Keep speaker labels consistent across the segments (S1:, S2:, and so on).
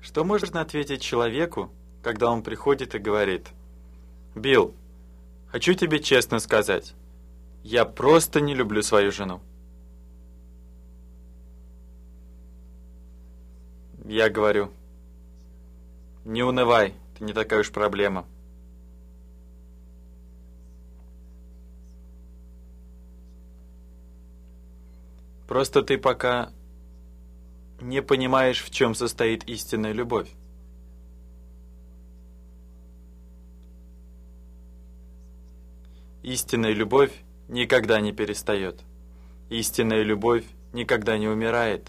S1: Что можно ответить человеку, когда он приходит и говорит: «Билл, хочу тебе честно сказать, я просто не люблю свою жену». Я говорю: «Не унывай, это не такая уж проблема». Просто ты пока не понимаешь, в чем состоит истинная любовь. Истинная любовь никогда не перестает. Истинная любовь никогда не умирает.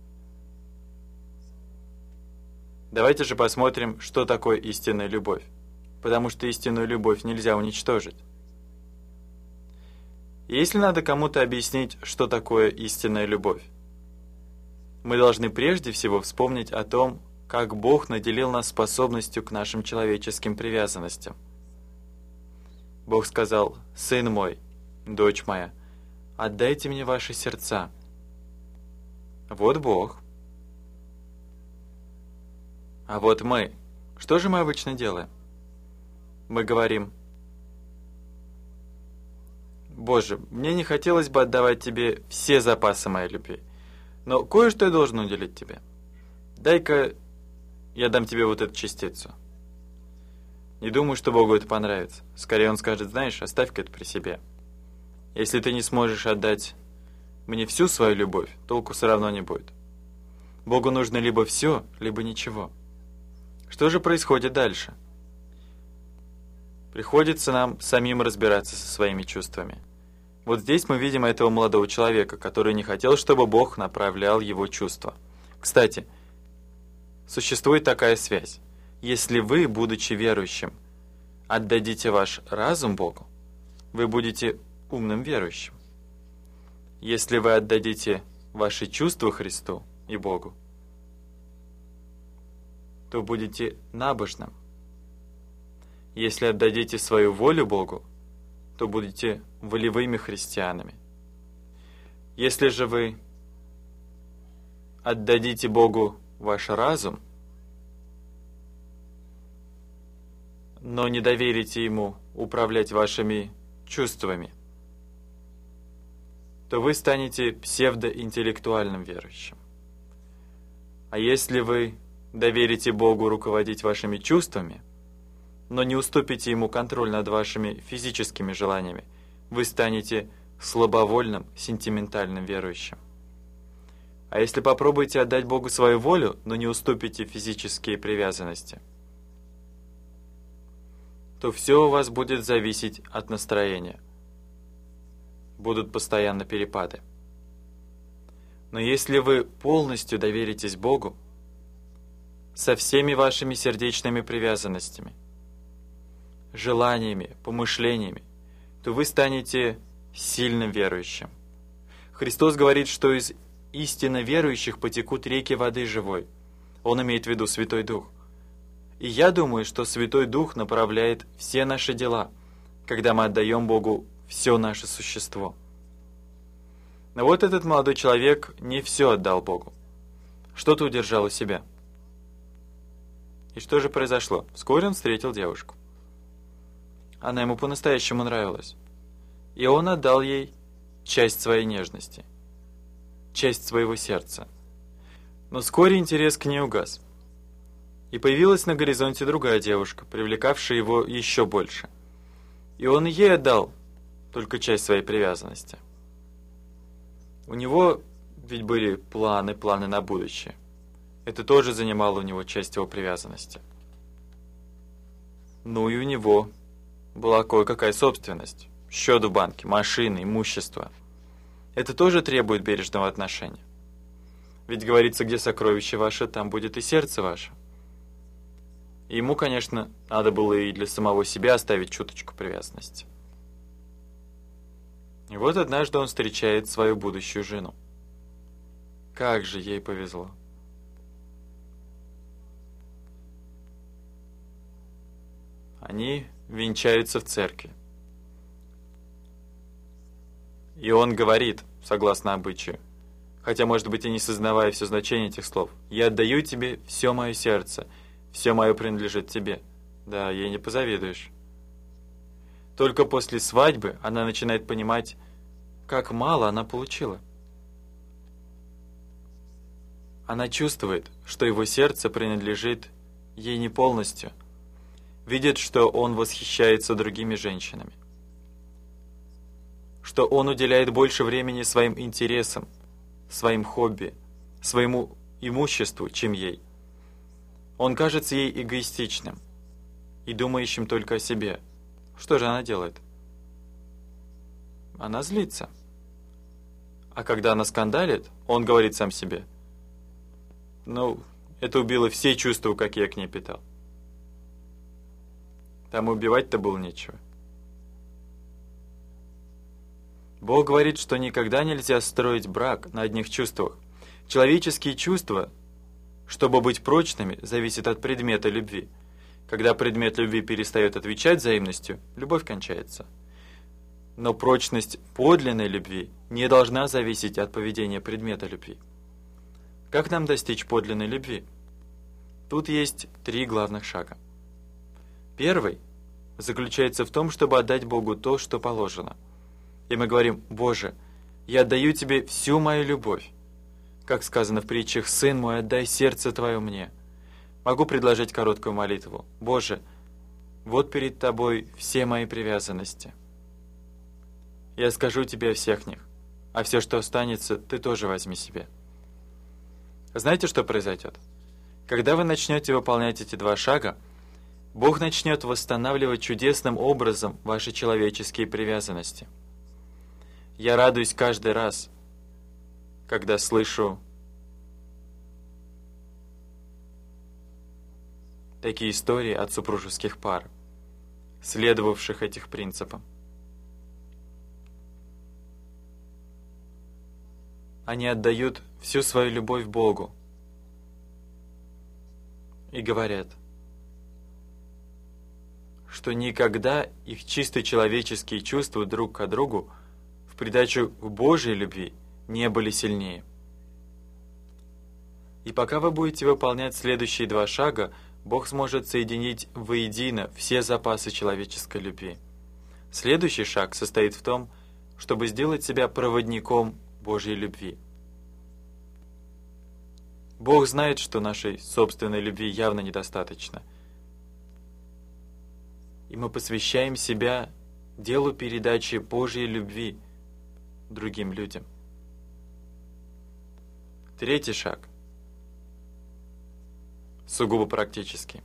S1: Давайте же посмотрим, что такое истинная любовь. Потому что истинную любовь нельзя уничтожить. И если надо кому-то объяснить, что такое истинная любовь, мы должны прежде всего вспомнить о том, как Бог наделил нас способностью к нашим человеческим привязанностям. Бог сказал: «Сын мой, дочь моя, отдайте мне ваши сердца». Вот Бог. А вот мы. Что же мы обычно делаем? Мы говорим: «Боже, мне не хотелось бы отдавать тебе все запасы моей любви, но кое-что я должен уделить тебе. Дай-ка я дам тебе вот эту частицу». Не думаю, что Богу это понравится. Скорее он скажет: «Знаешь, оставь-ка это при себе. Если ты не сможешь отдать мне всю свою любовь, толку все равно не будет». Богу нужно либо все, либо ничего. Что же происходит дальше? Приходится нам самим разбираться со своими чувствами. Вот здесь мы видим этого молодого человека, который не хотел, чтобы Бог направлял его чувства. Кстати, существует такая связь. Если вы, будучи верующим, отдадите ваш разум Богу, вы будете умным верующим. Если вы отдадите ваши чувства Христу и Богу, то будете набожным. Если отдадите свою волю Богу, то будете волевыми христианами. Если же вы отдадите Богу ваш разум, но не доверите Ему управлять вашими чувствами, то вы станете псевдоинтеллектуальным верующим. А если вы доверите Богу руководить вашими чувствами, но не уступите Ему контроль над вашими физическими желаниями, вы станете слабовольным, сентиментальным верующим. А если попробуете отдать Богу свою волю, но не уступите физические привязанности, то все у вас будет зависеть от настроения. Будут постоянно перепады. Но если вы полностью доверитесь Богу со всеми вашими сердечными привязанностями, желаниями, помышлениями, то вы станете сильным верующим. Христос говорит, что из истинно верующих потекут реки воды живой. Он имеет в виду Святой Дух. И я думаю, что Святой Дух направляет все наши дела, когда мы отдаем Богу все наше существо. Но вот этот молодой человек не все отдал Богу. Что-то удержал у себя. И что же произошло? Вскоре он встретил девушку. Она ему по-настоящему нравилась. И он отдал ей часть своей нежности, часть своего сердца. Но вскоре интерес к ней угас. И появилась на горизонте другая девушка, привлекавшая его еще больше. И он ей отдал только часть своей привязанности. У него ведь были планы на будущее. Это тоже занимало у него часть его привязанности. Ну и у него была кое-какая собственность. Счет в банке, машины, имущество. Это тоже требует бережного отношения. Ведь говорится, где сокровище ваше, там будет и сердце ваше. И ему, конечно, надо было и для самого себя оставить чуточку привязанности. И вот однажды он встречает свою будущую жену. Как же ей повезло. Они венчаются в церкви. И он говорит, согласно обычаю: хотя, может быть, и не сознавая все значение этих слов. «Я отдаю тебе все мое сердце, все мое принадлежит тебе». Да, ей не позавидуешь. Только после свадьбы она начинает понимать, как мало она получила. Она чувствует, что его сердце принадлежит ей не полностью, видит, что он восхищается другими женщинами, что он уделяет больше времени своим интересам, своим хобби, своему имуществу, чем ей. Он кажется ей эгоистичным и думающим только о себе. Что же она делает? Она злится. А когда она скандалит, он говорит сам себе: «Ну, это убило все чувства, какие я к ней питал. Там убивать-то было нечего». Бог говорит, что никогда нельзя строить брак на одних чувствах. Человеческие чувства, чтобы быть прочными, зависят от предмета любви. Когда предмет любви перестает отвечать взаимностью, любовь кончается. Но прочность подлинной любви не должна зависеть от поведения предмета любви. Как нам достичь подлинной любви? Тут есть 3 главных шага. Первый заключается в том, чтобы отдать Богу то, что положено. И мы говорим: «Боже, я отдаю Тебе всю мою любовь». Как сказано в притчах: «Сын мой, отдай сердце Твое мне». Могу предложить короткую молитву: «Боже, вот перед Тобой все мои привязанности. Я скажу Тебе о всех них, а все, что останется, Ты тоже возьми себе». Знаете, что произойдет? Когда вы начнете выполнять эти 2 шага, Бог начнет восстанавливать чудесным образом ваши человеческие привязанности. Я радуюсь каждый раз, когда слышу такие истории от супружеских пар, следовавших этих принципам. Они отдают всю свою любовь Богу и говорят, что никогда их чисто человеческие чувства друг к другу в придачу к Божьей любви не были сильнее. И пока вы будете выполнять следующие 2 шага, Бог сможет соединить воедино все запасы человеческой любви. Следующий шаг состоит в том, чтобы сделать себя проводником Божьей любви. Бог знает, что нашей собственной любви явно недостаточно. И мы посвящаем себя делу передачи Божьей любви другим людям. Третий шаг сугубо практический.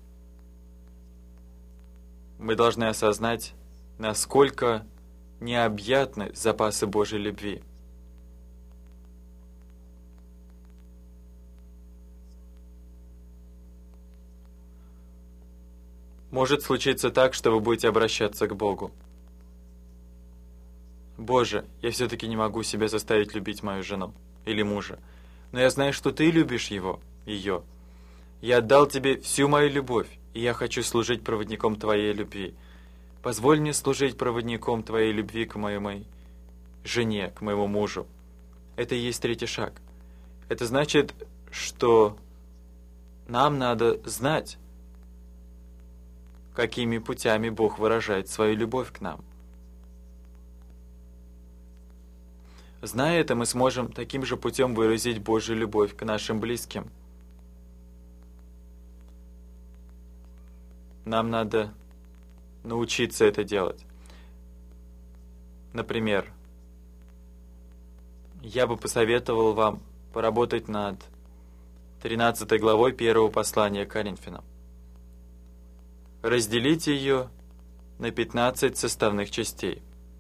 S1: Мы должны осознать, насколько необъятны запасы Божьей любви. Может случиться так, что вы будете обращаться к Богу. «Боже, я все-таки не могу себя заставить любить мою жену или мужа, но я знаю, что Ты любишь его, ее. Я отдал Тебе всю мою любовь, и я хочу служить проводником Твоей любви. Позволь мне служить проводником Твоей любви к моей жене, к моему мужу». Это и есть третий шаг. Это значит, что нам надо знать, какими путями Бог выражает свою любовь к нам. Зная это, мы сможем таким же путем выразить Божью любовь к нашим близким. Нам надо научиться это делать. Например, я бы посоветовал вам поработать над 13 главой 1 послания к Коринфянам. Разделите ее на 15 составных частей.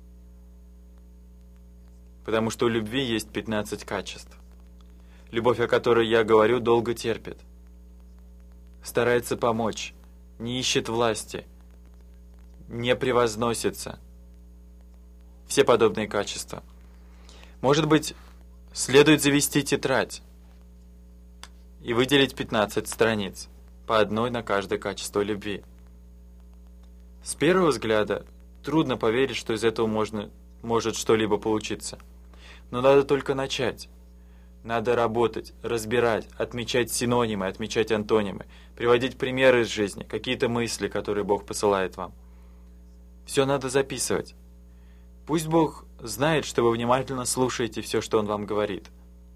S1: Потому что у любви есть 15 качеств. Любовь, о которой я говорю, долго терпит, старается помочь, не ищет власти, не превозносится. Все подобные качества. Может быть, следует завести тетрадь и выделить 15 страниц, по одной на каждое качество любви. С первого взгляда трудно поверить, что из этого может что-либо получиться. Но надо только начать. Надо работать, разбирать, отмечать синонимы, отмечать антонимы, приводить примеры из жизни, какие-то мысли, которые Бог посылает вам. Все надо записывать. Пусть Бог знает, что вы внимательно слушаете все, что Он вам говорит.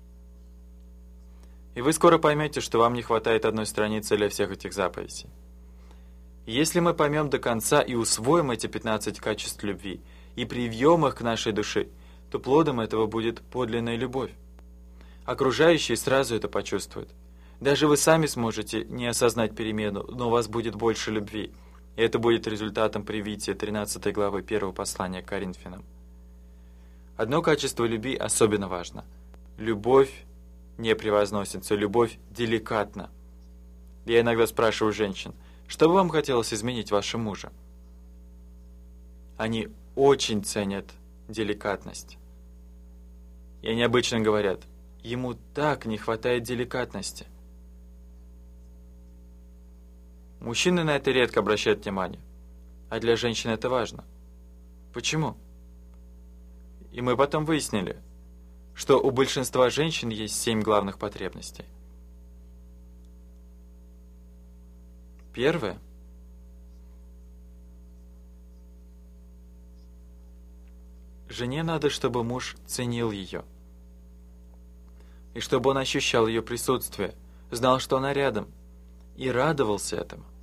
S1: И вы скоро поймете, что вам не хватает одной страницы для всех этих заповедей. Если мы поймем до конца и усвоим эти 15 качеств любви, и привьем их к нашей душе, то плодом этого будет подлинная любовь. Окружающие сразу это почувствуют. Даже вы сами сможете не осознать перемену, но у вас будет больше любви. И это будет результатом привития 13 главы 1 послания к Коринфянам. Одно качество любви особенно важно. Любовь не превозносится, любовь деликатна. Я иногда спрашиваю женщин, что бы вам хотелось изменить вашему мужу? Они очень ценят деликатность. И они обычно говорят, ему так не хватает деликатности. Мужчины на это редко обращают внимание, а для женщин это важно. Почему? И мы потом выяснили, что у большинства женщин есть 7 главных потребностей. Первое. Жене надо, чтобы муж ценил ее. И чтобы он ощущал ее присутствие, знал, что она рядом, и радовался этому.